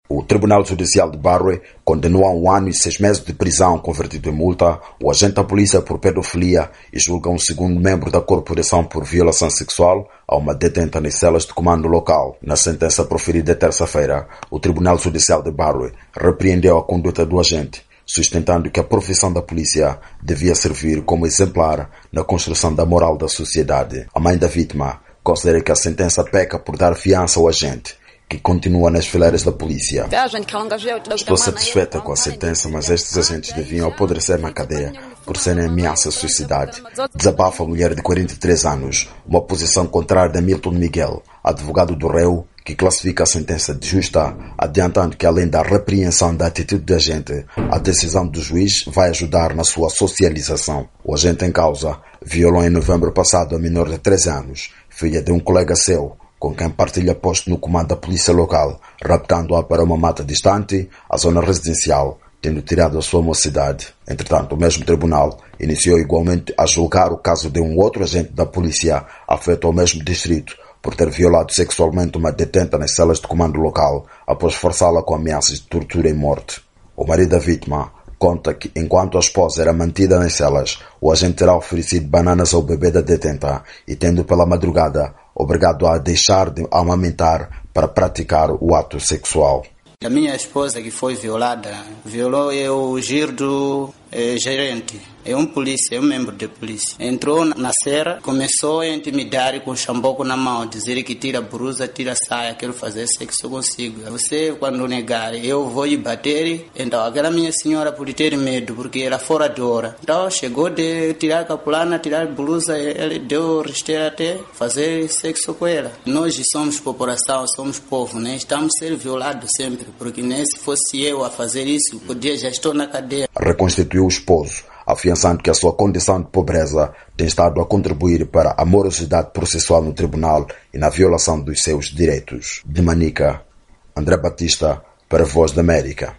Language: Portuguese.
O Tribunal Judicial de Barre condenou a 1 ano e 6 meses de prisão convertido em multa o agente da polícia por pedofilia e julga um segundo membro da corporação por violação sexual a uma detenta nas celas de comando local. Na sentença proferida terça-feira, o Tribunal Judicial de Barre repreendeu a conduta do agente, sustentando que a profissão da polícia devia servir como exemplar na construção da moral da sociedade. A mãe da vítima considera que a sentença peca por dar fiança ao agente, que continua nas fileiras da polícia. Estou satisfeita com a sentença, mas estes agentes deviam apodrecer na cadeia por serem ameaça à sociedade. Desabafa a mulher de 43 anos, uma posição contrária de Milton Miguel, advogado do réu, que classifica a sentença de justa, adiantando que além da repreensão da atitude do agente, a decisão do juiz vai ajudar na sua socialização. O agente em causa violou em novembro passado a menor de 13 anos, filha de um colega seu, com quem partilha posto no comando da polícia local, raptando-a para uma mata distante, a zona residencial, tendo tirado a sua mocidade. Entretanto, o mesmo tribunal iniciou igualmente a julgar o caso de um outro agente da polícia afeto ao mesmo distrito, por ter violado sexualmente uma detenta nas celas de comando local, após forçá-la com ameaças de tortura e morte. O marido da vítima conta que, enquanto a esposa era mantida nas celas, o agente terá oferecido bananas ao bebê da detenta e, tendo pela madrugada, obrigado a deixar de amamentar para praticar o ato sexual. A minha esposa que foi violada, violou o Girdo, gerente. É um polícia, é um membro de polícia. Entrou na serra, começou a intimidar com o chamboco na mão, dizer que tira a blusa, tira a saia, quero fazer sexo consigo. Você, quando negar, eu vou lhe bater. Então, aquela minha senhora pode ter medo, porque era fora de hora. Então, chegou de tirar a capulana, tirar a blusa, ele deu rasteira até fazer sexo com ela. Nós somos população, somos povo, né? Estamos a ser violados sempre, porque nem se fosse eu a fazer isso, podia já estou na cadeia. Reconstituiu o esposo, afiançando que a sua condição de pobreza tem estado a contribuir para a morosidade processual no tribunal e na violação dos seus direitos. De Manica, André Batista, para a Voz da América.